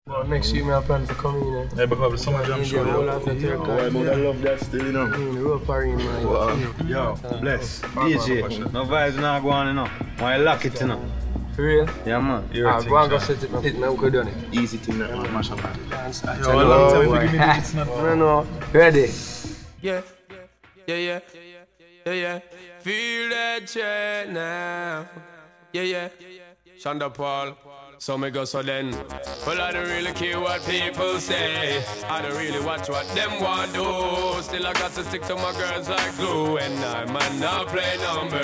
Well, next year, I plan to come in. Yeah, because the summer jam show. I love that still, you know. Yo, bless. DJ, no vibes now go on, you know. Why you lock it, you know? For real? Yeah, man. Go and go set it, man. How could you do it? Easy thing that man, mash up. Yo, a long time if you give me digits, not no. Ready? Yeah. Feel that check now. Yeah. Shonda Paul. So me go so then. Well, I don't really care what people say. I don't really watch what them want do. Still I got to stick to my girls like glue. And I might not play number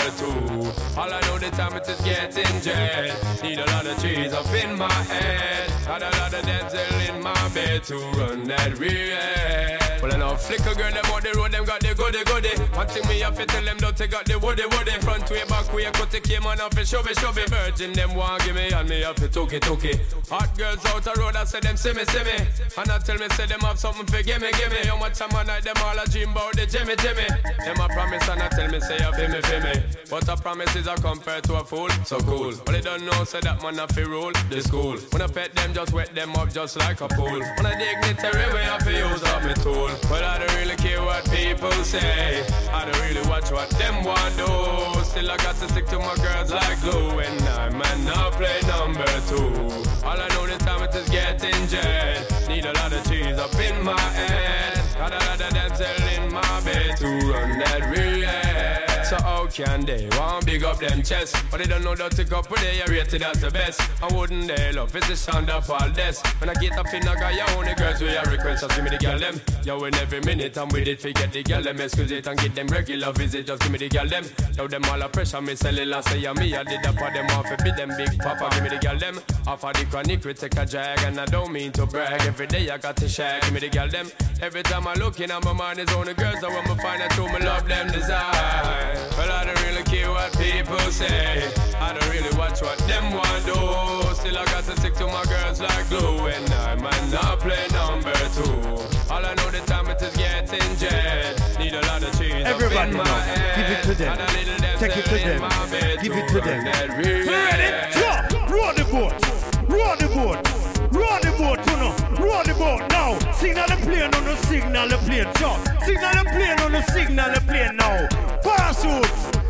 2. All I know the time it is getting jet. Need a lot of trees up in my head. Got a lot of dental in my bed to run that real. Well, I know flicker girl, them out the road, them got the goody. One thing me have to tell them, don't they got the woody. Front way, back way, cut the came on off and shove it. Virgin, them want give me, and me have to took it. Hot girls out the road, I say them see me. And I tell me, say them have something for gimme. How much time I night, them all a dream about the Jimmy. Them a promise, and I tell me, say you feel me. But a promise is a compared to a fool, so cool. But they don't know, say that man have to rule the school. When I pet them, just wet them up just like a pool. When I dignitary way, I feel use up me tool. But I don't really care what people say. I don't really watch what them want do. Still I got to stick to my girls like glue. And I might not play number 2. All I know the time it is getting jet. Need a lot of cheese up in my head. Got a lot of dental in my bed to run that real. So how can they want big up them chest? But they don't know that to couple they are rated as the best. I wouldn't they love it's the sound of all this. When I get up in I got your own girls with your request. Just give me the girl them. Yo, in every minute I'm with it. Forget the girl them. Excuse it and get them regular visit. Just give me the girl them. Now them all a pressure me sell it last say me. I did that for them off. Be them big papa. Give me the girl them. Off of the chronic we take a drag. And I don't mean to brag. Every day I got to shag. Give me the girl them. Every time I look in my mind is only girls. I want to find out who me love them desire. Well, I don't really care what people say. I don't really watch what them want do. Still I got to stick to my girls like glue. And I might not play number 2. All I know the time it is getting jet. Need a lot of cheese. Everybody up in my head. Give it to them. Take it to them. Give it to them. Ready? Jump! Roll the boat. Roll the boat, you know. Roll the boat now. Signal the plane on the signal the plane. Jump. Signal the plane on the signal the plane now. Parachute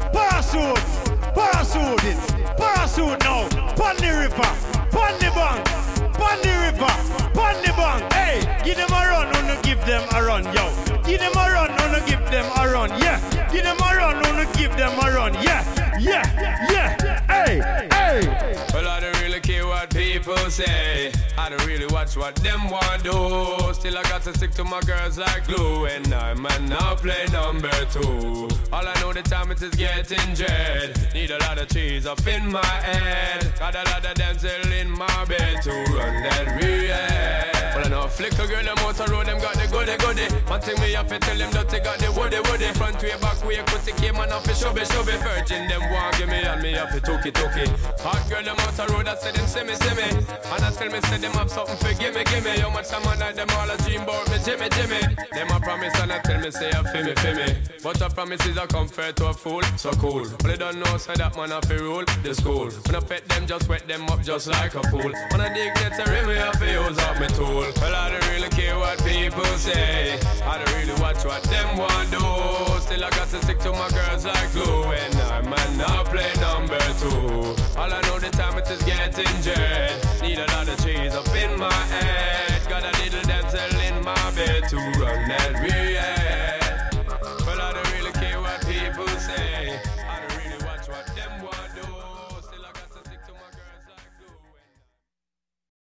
now. Pon the river, pon the bank, pon the river, pon the bank. Hey, give them a run, wanna give them a run, yo. Give them a run, wanna give them a run, yeah. Give them a run, wanna give them a run, yeah. Hey. Well, I don't really care what people say. I don't really watch what them want do. Still I got to stick to my girls like glue. And I might not play number 2. All I know the time it is getting jet. Need a lot of cheese up in my head. Got a lot of dental in my bed to run that real. Well, I know flicker girl, them out the road, them got the goody. One thing me have to tell them that they got the woody. Front way, back way, cut the came on off the shove it. Virgin, them want give me and me have to took it. Hot girl, them out the road, I say them see me. And I tell me, say them have something for gimme. How much time I night, them all a dream about me, Jimmy. Them a promise and I tell me, say you feel me. But a promise is a comfort to a fool, so cool. But they don't know, say that man have to rule the school. When I pet them, just wet them up just like a pool. When I dignitary, me have to use up my tool. Well, I don't really care what people say. I don't really watch what them want do. Still I got to stick to my girls like glue. And I might not play number 2. All I know the time it is getting jet. Need a lot of cheese up in my head. Got a little dental in my bed to run that real.